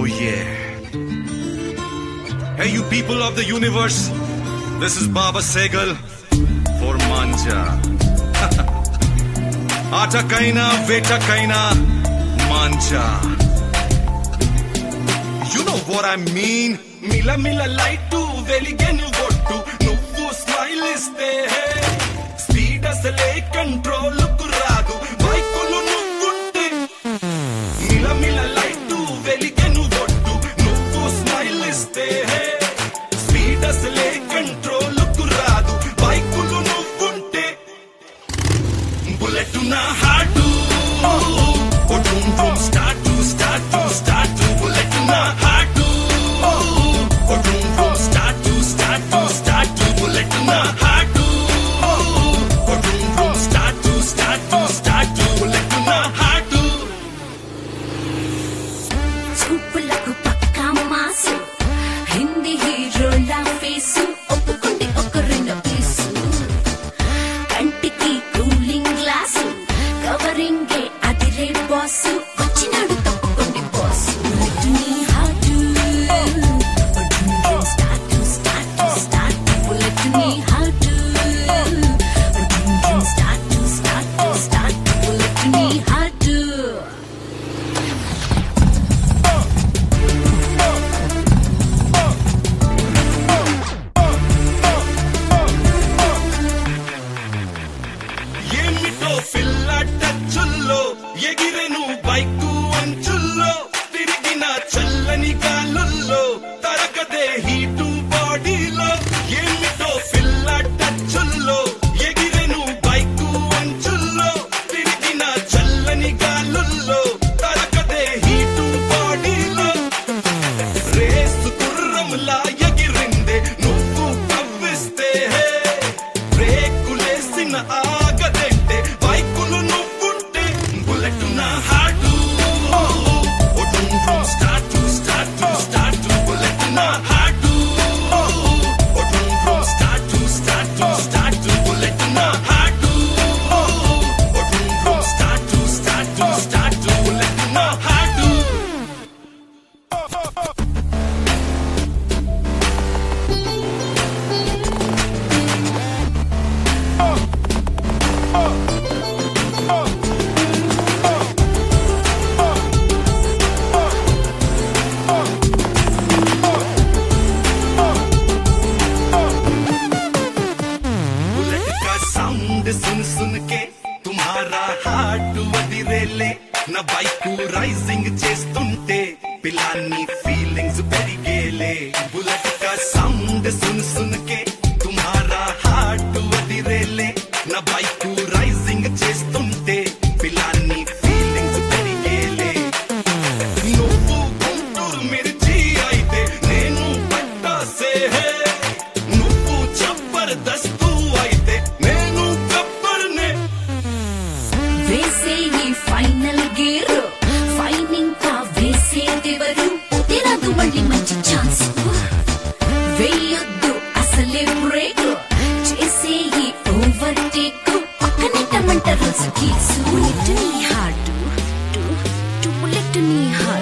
yeah. Hey, you people of the universe, this is Baba Segal for Manja. Aata kaina, veta kaina, Manja. You know what I mean? Mila mila light to veligenu vottu, nuvvu smile iste speed asale control ku raadu, vaikulu nuvvunte. Mila mila light to veligenu vottu, nuvvu smile iste speed asale control ku raadu, vaikulu nuvvunte. Bullet na heart to boom boom start to bullet na heart to boom boom start to bullet na heart to boom boom start to bullet na heart to. చూపులకు పక్కా mass Hindi హీరోలా face ఒప్పుకుంటే ఒక రెండు piece కంటికి cooling glass covering అదిరే boss వచ్చినాడు తప్పుకోండి boss నీ హాటు స్టార్ట్ బుల్లెట్ నీ హాటు స్టార్ట్ బుల్లెట్ నీ హాటు. ఏమిటో పిల్ల టచ్చుల్లో ఎగిరెను బైకు అంచుల్లో తిరిగిన చల్లని గాలుల్లో తరగదే హీటు బాడీలో. ఏమిటో పిల్ల టచ్చుల్లో ఎగిరెను బైకు అంచుల్లో తిరిగిన చల్లని గాలుల్లో తరగదే హీటు బాడీలో. రేసు గుర్రంలా ఎగిరిందే నువ్వు కవ్విస్తే బ్రేకులేసిన ఆగదంటే బైకులు నువ్వుంటే. బుల్లెట్ నా హార్టు స్టార్ట్ బుల్లెట్ నా హార్టు స్టార్ట్ బుల్లెట్ నా హార్టు స్టార్ట్ బుల్లెట్ నా హార్టు. बुलेट का साउंड सुन सुन के तुम्हारा हार्ट వదిరేలే. నా బైకు రైజింగ్ చేస్తుంటే పిలాన్ని ఫీలింగ్స్ పెరిగేలే. బుల్లెట్ का साउंड सुन सुन के तुम्हारा हार्ट వదిరేలే. నా బైకు రైజింగ్ చేస్తుంటే పిలాన్ని ఫీలింగ్స్ పెరిగేలే. నువ్వు గుంటూరు మిర్చి అయితే నేను పట్టాసే, నువ్వు జబర్దస్తు అయితే నేను గబ్బర్నే. వేసే ఈ ఫైనల్ గేర్ ఫైన్ ఇంకా వేసేదెవరు తిరదు మళ్ళీ మంచి ఛాన్స్ వేయొద్దు అసలే బ్రేక్ చేసే ఈ ఓవర్టేక్ పక్కనే టమంట రోజు కీసు బుల్లెట్ నీ హార్ట్ బుల్లెట్ నీ హార్ట్.